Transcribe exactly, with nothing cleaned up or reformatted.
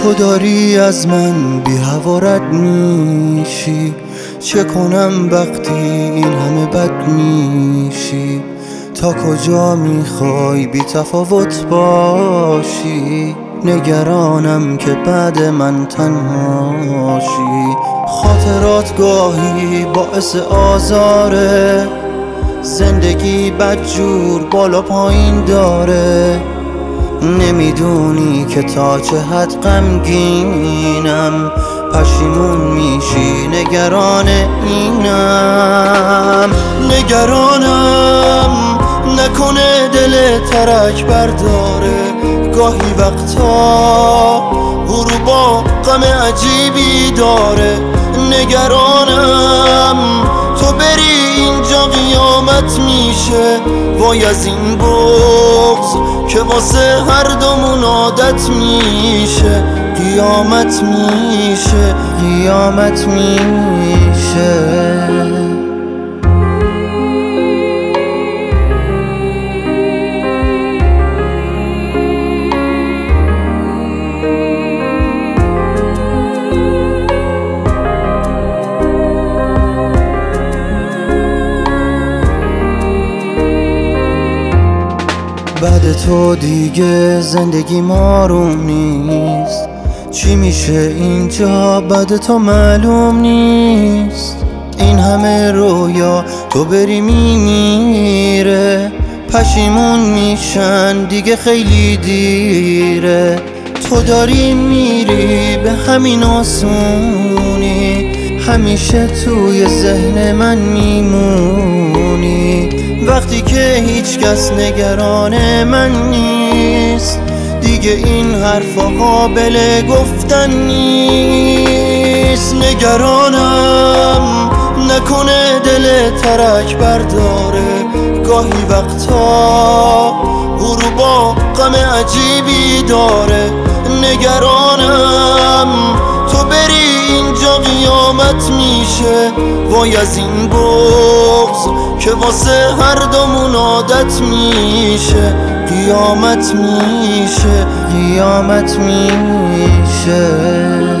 تو داری از من بی هوا رد میشی، چه کنم وقتی این همه بد میشی؟ تا کجا میخوای بی تفاوت باشی؟ نگرانم که بعد من تنهاشی. خاطرات گاهی باعث آزاره، زندگی بدجور بالا پایین داره. نمیدونی که تا چه حد غمگینم، پشیمون میشی نگران اینم. نگرانم نکنه دل ترک برداره، گاهی وقتا غروبا غم عجیبی داره. نگرانم تو بری اینجا قیامت میشه، وای از این بغض که واسه هر دومون عادت میشه. قیامت میشه، قیامت میشه. بعد تو دیگه زندگی آروم نیست، چی میشه اینجا بعد تو معلوم نیست. این همه رویا تو بری میمیره، پشیمون میشن دیگه خیلی دیره. تو داری میری به همین آسونی، همیشه توی ذهن من میمونی. وقتی که هیچ کس نگران من نیست، دیگه این حرفا قابل گفتن نیست. نگرانم نکنه دل ترک برداره، گاهی وقتا غروبا غم عجیبی داره. نگرانم تو بری اینجا قیامت میشه، وای از این بغض که واسه هر دومون عادت میشه. قیامت میشه، قیامت میشه.